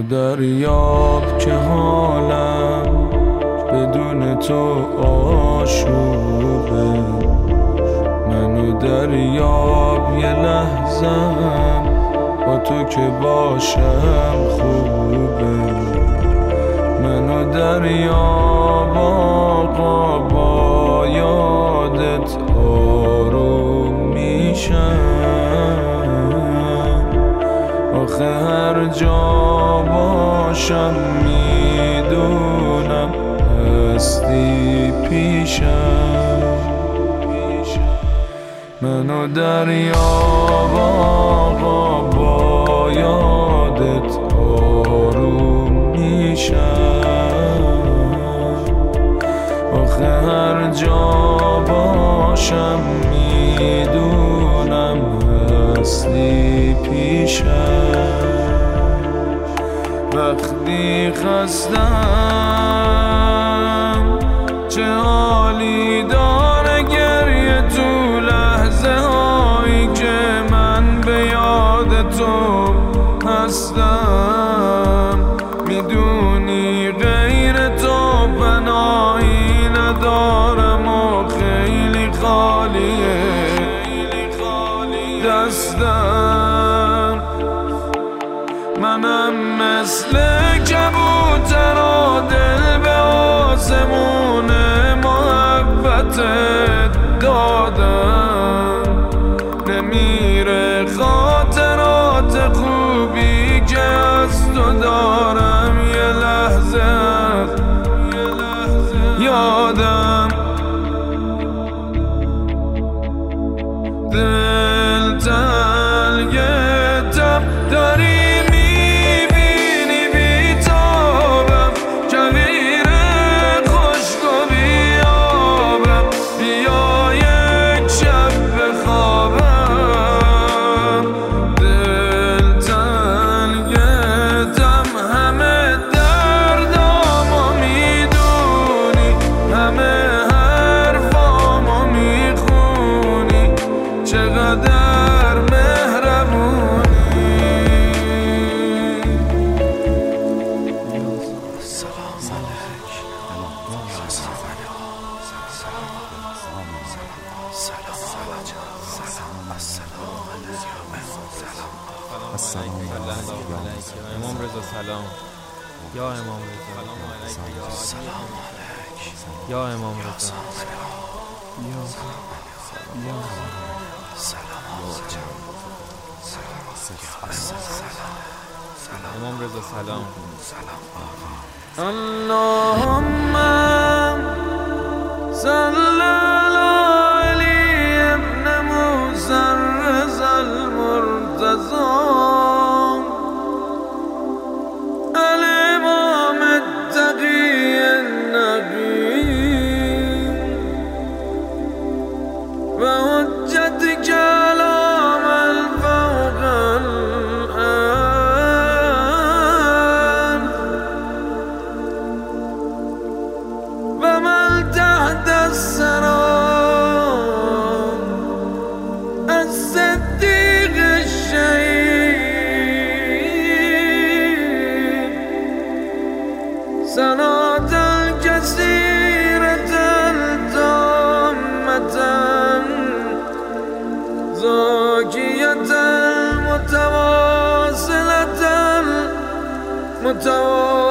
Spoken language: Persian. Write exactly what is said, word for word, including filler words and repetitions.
دریاب که حالم بدون تو آشوبه، منو دریاب یه لحظم با تو که باشم خوبه، منو دریاب آقا با یادت آروم میشم، آخه هر جا باشم میدونم هستی پیشم، منو دریاب آقا با یادت آروم میشم، آخه هر جا باشم میدونم هستی پیشم، وقتی خستم چه حالی داره گریه تو لحظه هایی که من به یاد تو هستم، میدونی غیر تو پناهی ندارم و خیلی خالیه دستم، منم مثل کبوتر و دل به آسمون محبتت دادم، نمیره خاطرات خوبی که از تو دارم یه لحظه یادم، دل تنگتم داری میبینی بیتابم، کویر خشک و بیابم، بیا یک شب بخوابم، دل تنگتم همه دردامو میدونی، همه حرفامو میخونی، چقدر مهربونی، سلام علیک امام رضا سلام یا امام رضا سلام علیک یا امام رضا یا یا سلام امام رضا سلام اللهم صل على علی ابن موسی الرضا المرتضی الامام التقی النقی و حجت کلام الفوق الارض و من تحت الثرى الصدیق الشهید صلاة الكثيرة التامة زاكية المتواصلة المتواصلة